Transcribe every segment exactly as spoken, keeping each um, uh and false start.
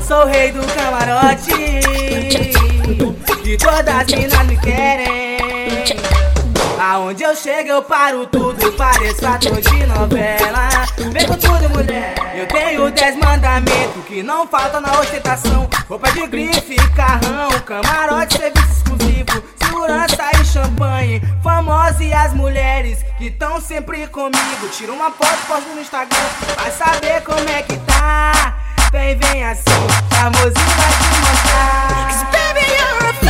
sou o rei do camarote e todas as minas me querem. Aonde eu chego eu paro tudo, pareço ator de novela. Vem com tudo, mulher. Eu tenho dez mandamentos que não faltam na ostentação. Roupa de grife, carrão, camarote, serviço exclusivo, segurança e champanhe. Famosos e as mulheres que estão sempre comigo. Tira uma foto, posto no Instagram, vai saber como é que tá. Vem, vem assim, famosinho vai te mostrar. Cause baby you're a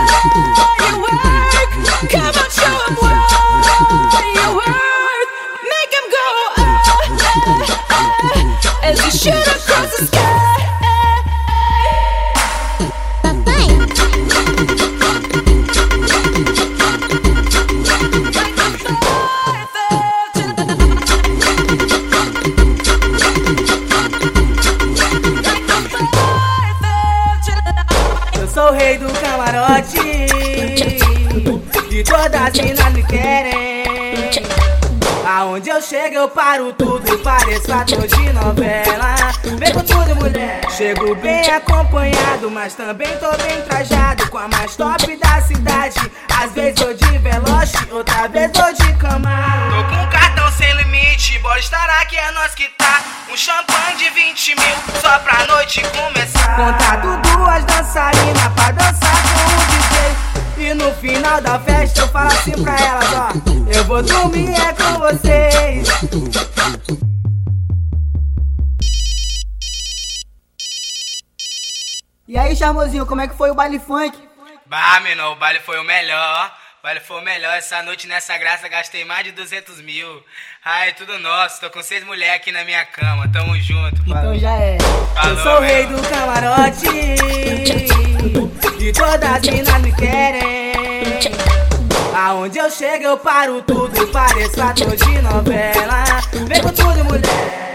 firework. Come on, show 'em what you're worth. Make 'em go oh, as you shoot across the sky. Eu sou o rei do camarote e todas as minas me querem. Aonde eu chego eu paro tudo, pareço ator de novela. Vem com tudo, mulher. Chego bem acompanhado, mas também tô bem trajado, com a mais top da cidade. Às vezes eu de Veloce, outra vez eu de Camaro. Tô com um cartão sem limite, bora estar aqui, é nós que tá. Um champanhe de vinte mil, só pra noite começar. Contado duas dançarinas pra dançar com o D J. E no final da festa eu falo assim pra elas, ó: eu vou dormir é com vocês. E aí, charmosinho, como é que foi o baile funk? Bah, menor, o baile foi o melhor. O baile foi o melhor. Essa noite nessa graça gastei mais de duzentos mil. Ai, tudo nosso. Tô com seis mulheres aqui na minha cama. Tamo junto. Então já é. Falou, eu sou o rei menor do camarote e todas as minas me querem. Aonde eu chego eu paro tudo, pareço ator de novela. Vem com tudo, mulher.